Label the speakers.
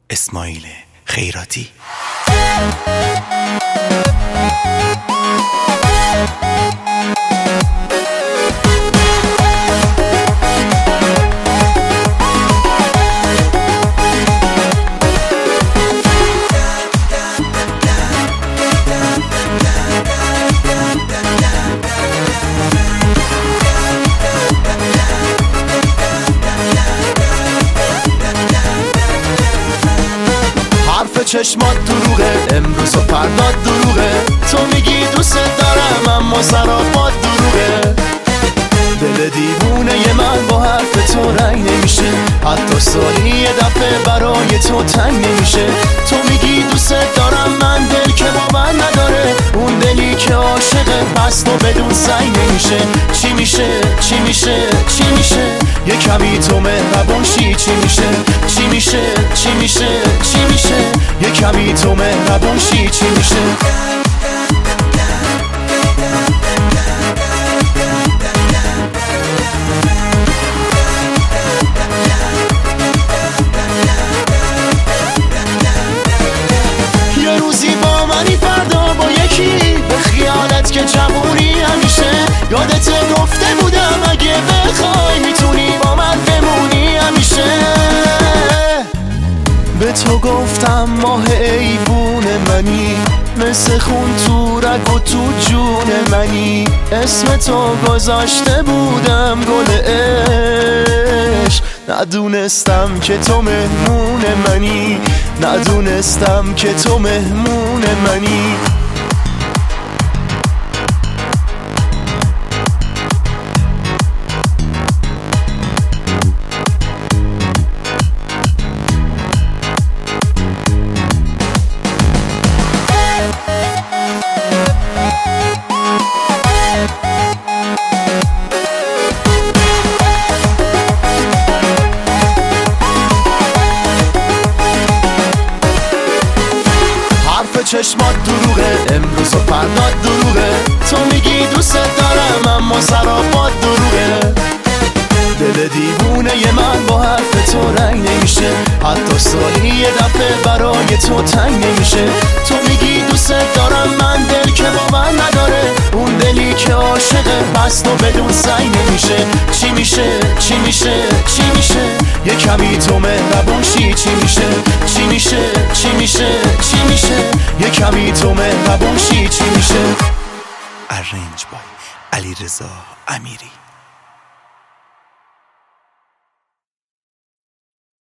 Speaker 1: اسماعیل خیراتی.
Speaker 2: چشمات دروغه، امروز و فردا دروغه. تو میگی دوست دارم اما سراپات دروغه. دل دیوونه من با حرف تو رنگ نمیشه، حتی سالی یه دفعه برای تو تنگ نمیشه. تو میگی دوست دارم، من دل که باور نداره، اون دلی که عاشقه پس تو بدون سعی نمیشه. چی میشه چی میشه چی میشه؟ یه کمی تو مهربون شی. چی میشه چی میشه چی میشه چی میشه؟ یه کمی تو مهربون شی. چی میشه؟ یه روزی با منی، فردا با یکی، به خیالت که جوونی همیشه. یادت گفته بودم اگه بخوای میتونی با من بمونی همیشه. به تو گفتم ماه ایوون منی، مثل خون تو رگ و تو جون منی. اسم تو گذاشته بودم گل عشق، ندونستم که تو مهمون منی، ندونستم که تو مهمون منی. چشمات دروغه، امروز و فردا دروغه. تو میگی دوست دارم اما سراپات دروغه. دل دیوونه من با حرف تو رنگ نمیشه، حتی سالی یه دفعه برای تو تنگ نمیشه. تو میگی دوست دارم، من دل که باور نداره، اون دلی که عاشقه بس تو بدون سعی نمیشه. چی میشه چی میشه چی میشه؟ یه کمی تو مهربون شی. چی میشه چی میشه چی میشه چی میشه؟ یه کمی تو مهربون شی. چی میشه؟
Speaker 1: ارنج بای علیرضا امیری.